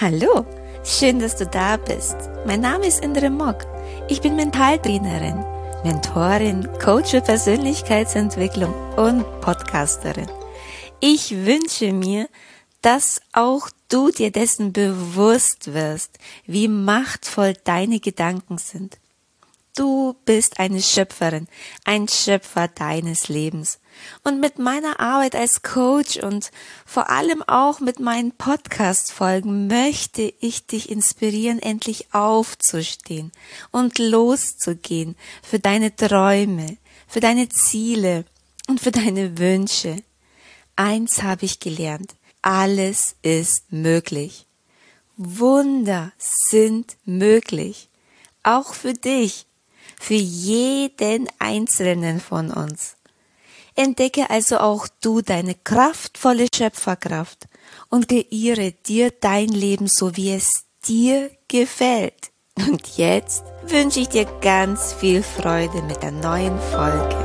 Hallo, schön, dass du da bist. Mein Name ist Indre Mock. Ich bin Mentaltrainerin, Mentorin, Coach für Persönlichkeitsentwicklung und Podcasterin. Ich wünsche mir, dass auch du dir dessen bewusst wirst, wie machtvoll deine Gedanken sind. Du bist eine Schöpferin, ein Schöpfer deines Lebens. Und mit meiner Arbeit als Coach und vor allem auch mit meinen Podcast-Folgen möchte ich dich inspirieren, endlich aufzustehen und loszugehen für deine Träume, für deine Ziele und für deine Wünsche. Eins habe ich gelernt: alles ist möglich. Wunder sind möglich. Auch für dich. Für jeden Einzelnen von uns. Entdecke also auch du deine kraftvolle Schöpferkraft und kreiere dir dein Leben so, wie es dir gefällt. Und jetzt wünsche ich dir ganz viel Freude mit der neuen Folge.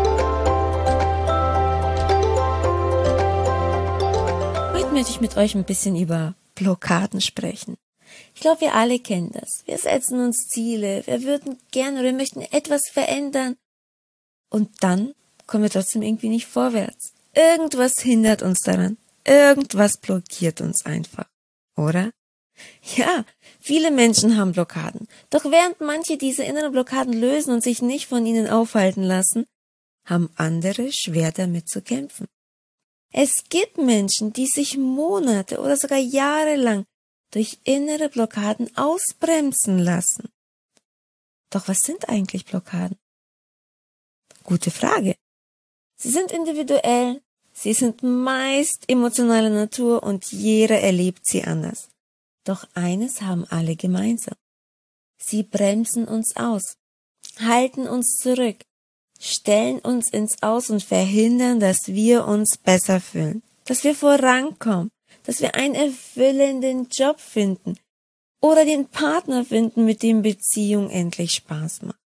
Heute möchte ich mit euch ein bisschen über Blockaden sprechen. Ich glaube, wir alle kennen das. Wir setzen uns Ziele, wir würden gerne oder möchten etwas verändern und dann kommen wir trotzdem irgendwie nicht vorwärts. Irgendwas hindert uns daran, irgendwas blockiert uns einfach, oder? Ja, viele Menschen haben Blockaden, doch während manche diese inneren Blockaden lösen und sich nicht von ihnen aufhalten lassen, haben andere schwer damit zu kämpfen. Es gibt Menschen, die sich Monate oder sogar Jahre lang durch innere Blockaden ausbremsen lassen. Doch was sind eigentlich Blockaden? Gute Frage. Sie sind individuell, sie sind meist emotionaler Natur und jeder erlebt sie anders. Doch eines haben alle gemeinsam. Sie bremsen uns aus, halten uns zurück, stellen uns ins Aus und verhindern, dass wir uns besser fühlen, dass wir vorankommen, dass wir einen erfüllenden Job finden oder den Partner finden, mit dem Beziehung endlich Spaß macht.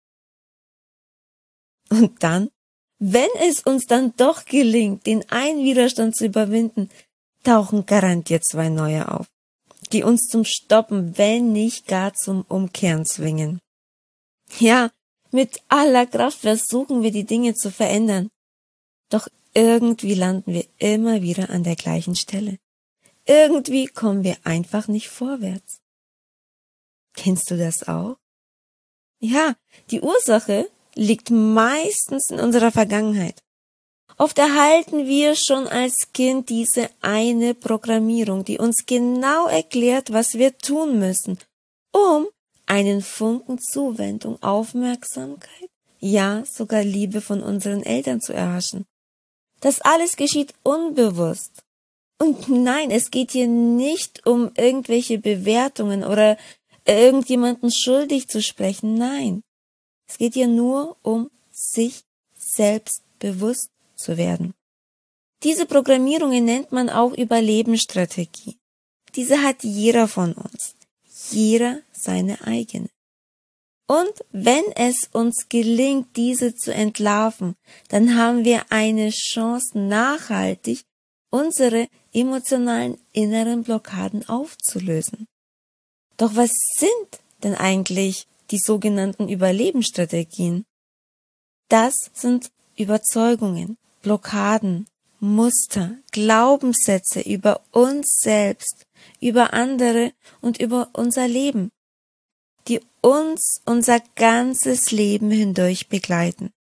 Und dann, wenn es uns dann doch gelingt, den einen Widerstand zu überwinden, tauchen garantiert zwei neue auf, die uns zum Stoppen, wenn nicht gar zum Umkehren zwingen. Ja, mit aller Kraft versuchen wir die Dinge zu verändern, doch irgendwie landen wir immer wieder an der gleichen Stelle. Irgendwie kommen wir einfach nicht vorwärts. Kennst du das auch? Ja, die Ursache liegt meistens in unserer Vergangenheit. Oft erhalten wir schon als Kind diese eine Programmierung, die uns genau erklärt, was wir tun müssen, um einen Funken Zuwendung, Aufmerksamkeit, ja sogar Liebe von unseren Eltern zu erhaschen. Das alles geschieht unbewusst. Und nein, es geht hier nicht um irgendwelche Bewertungen oder irgendjemanden schuldig zu sprechen. Nein, es geht hier nur um sich selbst bewusst zu werden. Diese Programmierungen nennt man auch Überlebensstrategie. Diese hat jeder von uns. Jeder seine eigene. Und wenn es uns gelingt, diese zu entlarven, dann haben wir eine Chance, nachhaltig unsere emotionalen inneren Blockaden aufzulösen. Doch was sind denn eigentlich die sogenannten Überlebensstrategien? Das sind Überzeugungen, Blockaden, Muster, Glaubenssätze über uns selbst, über andere und über unser Leben, die uns unser ganzes Leben hindurch begleiten.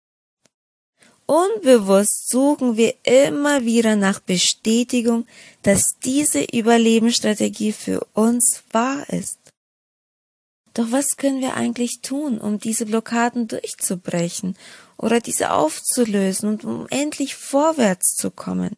Unbewusst suchen wir immer wieder nach Bestätigung, dass diese Überlebensstrategie für uns wahr ist. Doch was können wir eigentlich tun, um diese Blockaden durchzubrechen oder diese aufzulösen und um endlich vorwärts zu kommen?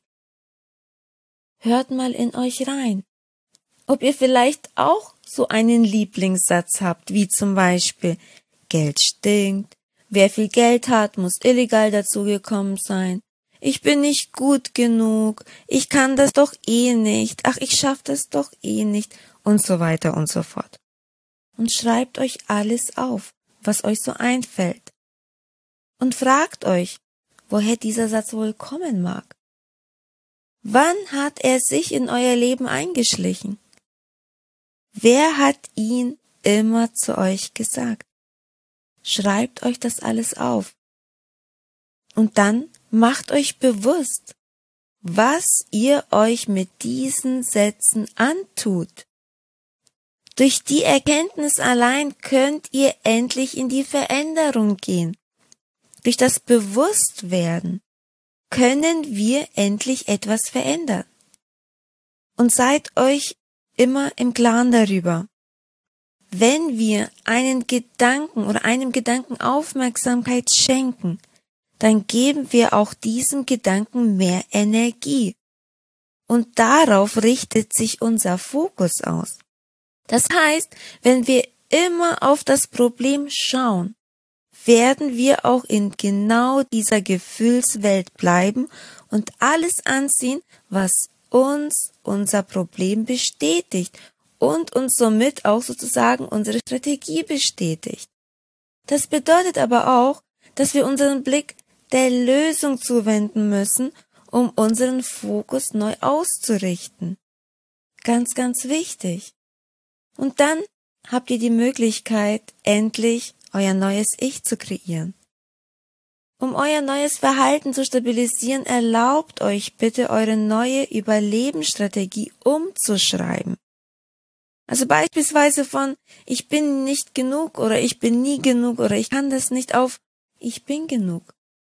Hört mal in euch rein, ob ihr vielleicht auch so einen Lieblingssatz habt, wie zum Beispiel: Geld stinkt, wer viel Geld hat, muss illegal dazugekommen sein, ich bin nicht gut genug, ich kann das doch eh nicht, ach, ich schaff das doch eh nicht und so weiter und so fort. Und schreibt euch alles auf, was euch so einfällt. Und fragt euch, woher dieser Satz wohl kommen mag. Wann hat er sich in euer Leben eingeschlichen? Wer hat ihn immer zu euch gesagt? Schreibt euch das alles auf. Und dann macht euch bewusst, was ihr euch mit diesen Sätzen antut. Durch die Erkenntnis allein könnt ihr endlich in die Veränderung gehen. Durch das Bewusstwerden können wir endlich etwas verändern. Und seid euch immer im Klaren darüber. Wenn wir einen Gedanken oder einem Gedanken Aufmerksamkeit schenken, dann geben wir auch diesem Gedanken mehr Energie. Und darauf richtet sich unser Fokus aus. Das heißt, wenn wir immer auf das Problem schauen, werden wir auch in genau dieser Gefühlswelt bleiben und alles anziehen, was uns unser Problem bestätigt und uns somit auch sozusagen unsere Strategie bestätigt. Das bedeutet aber auch, dass wir unseren Blick der Lösung zuwenden müssen, um unseren Fokus neu auszurichten. Ganz, ganz wichtig. Und dann habt ihr die Möglichkeit, endlich euer neues Ich zu kreieren. Um euer neues Verhalten zu stabilisieren, erlaubt euch bitte, eure neue Überlebensstrategie umzuschreiben. Also beispielsweise von ich bin nicht genug oder ich bin nie genug oder ich kann das nicht auf ich bin genug.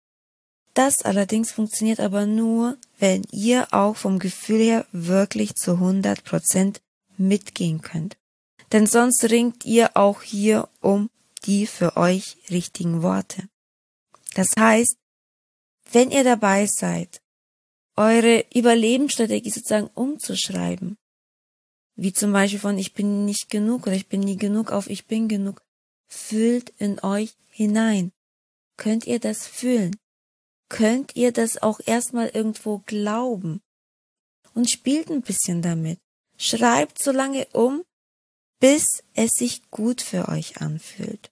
Das allerdings funktioniert aber nur, wenn ihr auch vom Gefühl her wirklich zu 100% mitgehen könnt. Denn sonst ringt ihr auch hier um die für euch richtigen Worte. Das heißt, wenn ihr dabei seid, eure Überlebensstrategie sozusagen umzuschreiben, wie zum Beispiel von ich bin nicht genug oder ich bin nie genug auf ich bin genug, fühlt in euch hinein. Könnt ihr das fühlen? Könnt ihr das auch erstmal irgendwo glauben? Und spielt ein bisschen damit. Schreibt so lange um, bis es sich gut für euch anfühlt.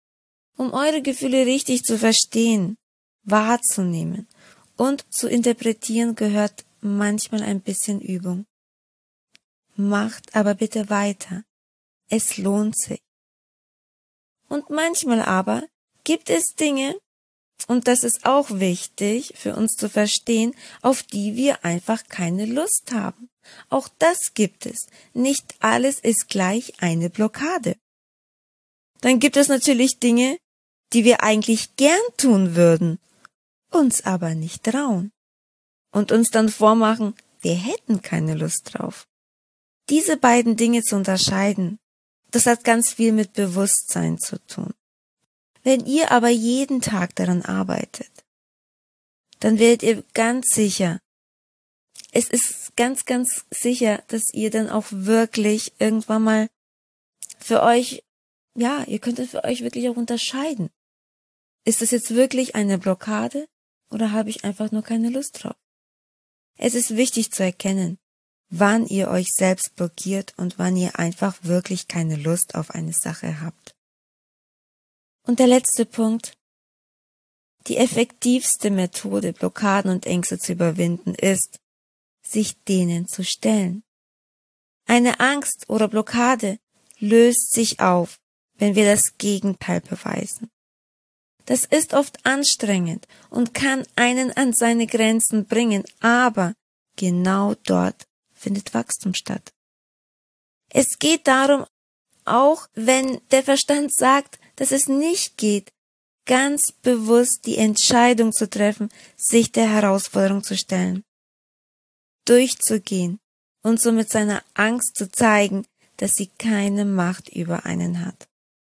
Um eure Gefühle richtig zu verstehen, wahrzunehmen und zu interpretieren, gehört manchmal ein bisschen Übung. Macht aber bitte weiter. Es lohnt sich. Und manchmal aber gibt es Dinge, und das ist auch wichtig für uns zu verstehen, auf die wir einfach keine Lust haben. Auch das gibt es. Nicht alles ist gleich eine Blockade. Dann gibt es natürlich Dinge, die wir eigentlich gern tun würden, uns aber nicht trauen und uns dann vormachen, wir hätten keine Lust drauf. Diese beiden Dinge zu unterscheiden, das hat ganz viel mit Bewusstsein zu tun. Wenn ihr aber jeden Tag daran arbeitet, dann werdet ihr ganz sicher, es ist ganz, ganz sicher, dass ihr dann auch wirklich irgendwann mal für euch, ja, ihr könnt es für euch wirklich auch unterscheiden. Ist das jetzt wirklich eine Blockade oder habe ich einfach nur keine Lust drauf? Es ist wichtig zu erkennen, wann ihr euch selbst blockiert und wann ihr einfach wirklich keine Lust auf eine Sache habt. Und der letzte Punkt. Die effektivste Methode, Blockaden und Ängste zu überwinden, ist, sich denen zu stellen. Eine Angst oder Blockade löst sich auf, wenn wir das Gegenteil beweisen. Das ist oft anstrengend und kann einen an seine Grenzen bringen, aber genau dort findet Wachstum statt. Es geht darum, auch wenn der Verstand sagt, dass es nicht geht, ganz bewusst die Entscheidung zu treffen, sich der Herausforderung zu stellen, durchzugehen und somit seiner Angst zu zeigen, dass sie keine Macht über einen hat.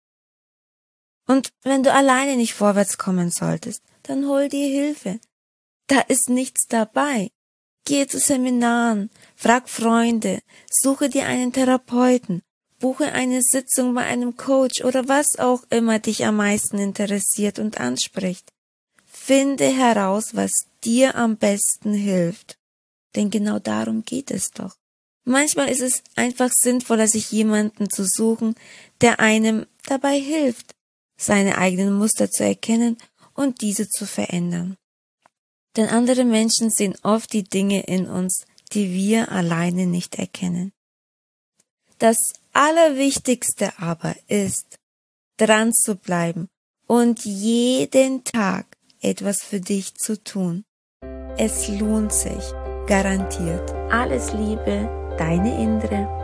Und wenn du alleine nicht vorwärts kommen solltest, dann hol dir Hilfe. Da ist nichts dabei. Gehe zu Seminaren, frag Freunde, suche dir einen Therapeuten, buche eine Sitzung bei einem Coach oder was auch immer dich am meisten interessiert und anspricht. Finde heraus, was dir am besten hilft. Denn genau darum geht es doch. Manchmal ist es einfach sinnvoller, sich jemanden zu suchen, der einem dabei hilft, seine eigenen Muster zu erkennen und diese zu verändern. Denn andere Menschen sehen oft die Dinge in uns, die wir alleine nicht erkennen. Das Allerwichtigste aber ist, dran zu bleiben und jeden Tag etwas für dich zu tun. Es lohnt sich, garantiert. Alles Liebe, deine Indre.